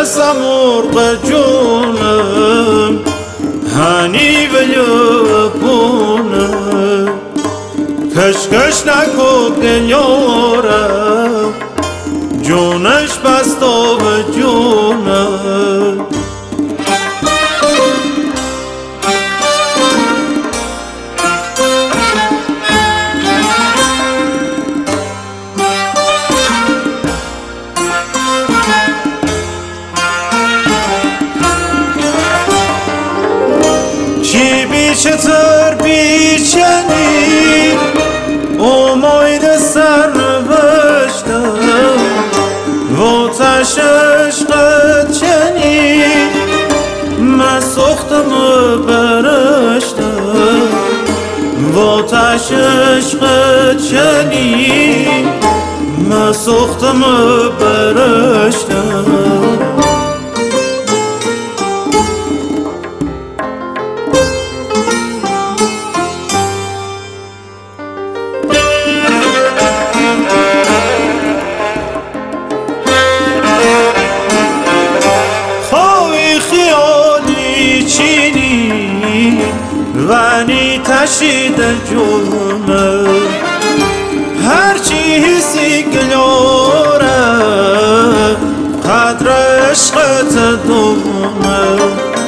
نشستم مرغ جونم هنی و یپونه کشکش نکو گلیارم جونش بستا به جونم چی بیشتر بیچنی امید سر نوشتم و آتش عشقت چنی من سختم برشتم و آتش عشقت چنی من سختم برشتم ونی تشید جونه هرچی حسی گلاره قدر عشقت دونه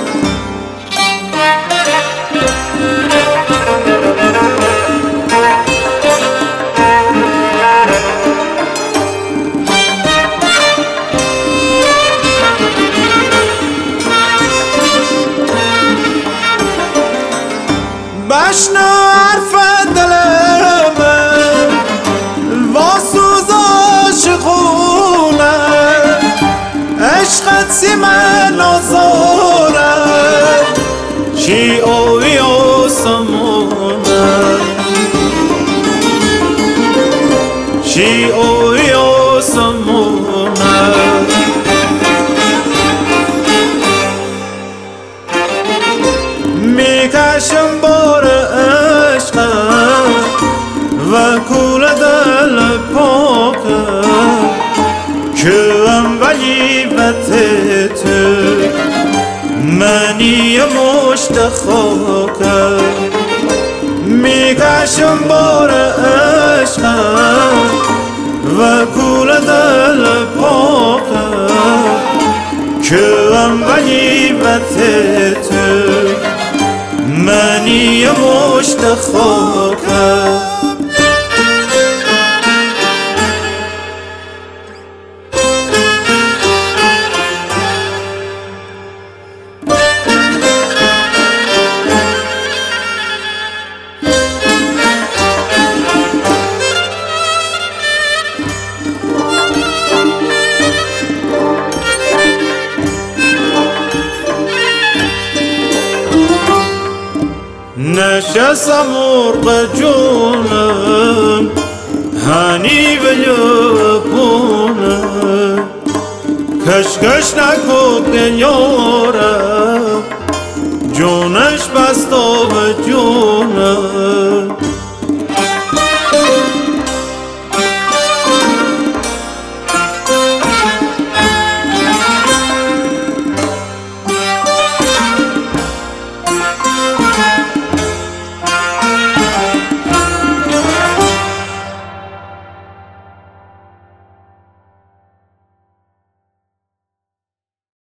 بشنو حرف دلمه واسوز عاشقونه عشقت سی من آزاره چی اوی آسمونه چی اوی آسمونه میکشم بار عشقم و کول دل پاکم که ولیت تو منی مشت خاکم میکشم بار عشقم و کول دل پاکم که ولیت تو منی مشت خاکم نشستم مرغ جونم هنی و یپونه کشکش نکو گلیارم جونش بستا به جونم